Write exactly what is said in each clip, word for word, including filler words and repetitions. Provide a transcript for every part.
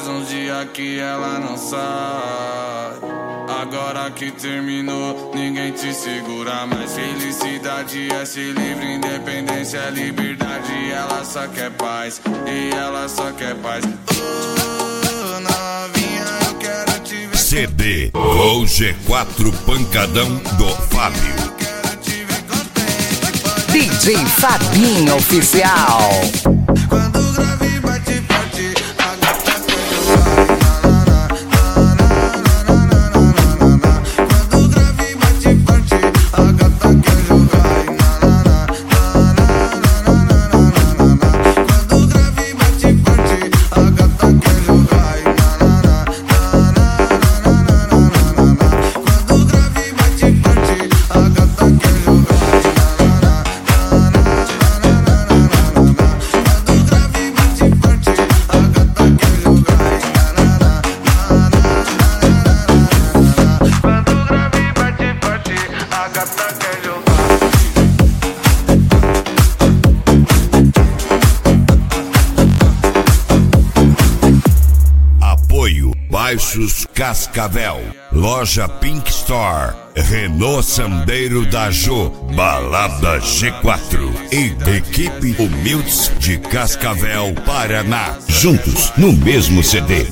Faz uns dias que ela não sai. Agora que terminou, ninguém te segura mais. Felicidade é ser livre, independência é liberdade. Ela só quer paz, e ela só quer paz. Oh, novinha, eu quero te ver. C D ou G quatro Pancadão do Fábio. D J Fabinho Oficial. Quando o grave bate forte, a gata quer jogar. Quando o grave bate forte, a gata quer jogar. Quando o grave bate forte, a gata quer jogar. Quando o grave bate forte, a gata quer jogar. Baixos Cascavel, Loja Pink Store, Renault Sandeiro da Jô, Balada G quatro e Equipe Humildes de Cascavel, Paraná. Juntos no mesmo C D.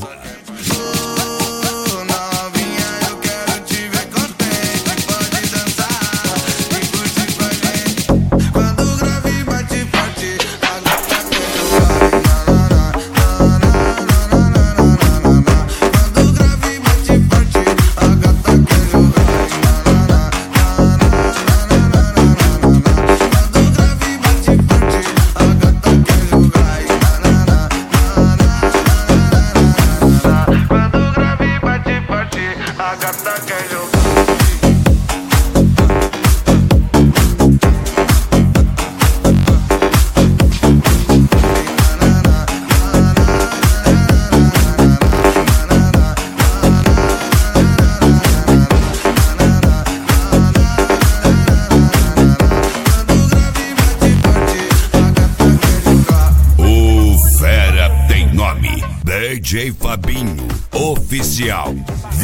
D J Fabinho Oficial.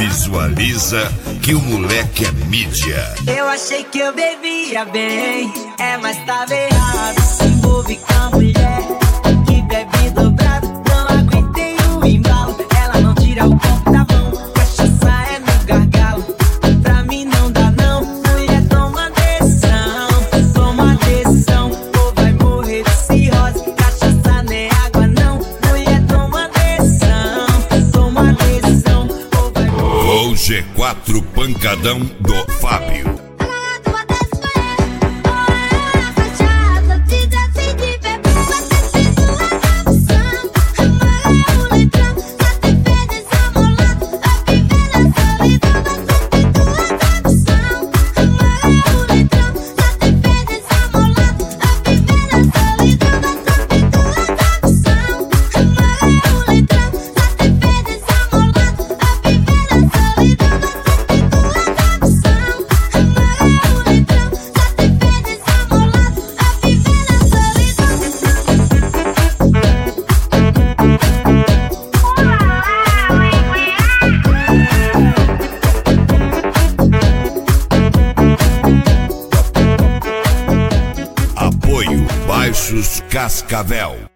Visualiza que o moleque é mídia. Eu achei que eu bebia bem, é, mas tava errado. Se envolve com a mulher que bebe dobrado. Não aguentei o embalo, ela não tira o copo da mão. Cachaça é no gargalo, pra mim não dá não. Mulher, toma decisão, toma decisão, ou vai morrer de cirrose. Cachaça não é água não. Mulher, toma decisão, toma decisão, ou vai morrer. O G quatro Pancadão do Fábio. Baixos Cascavel,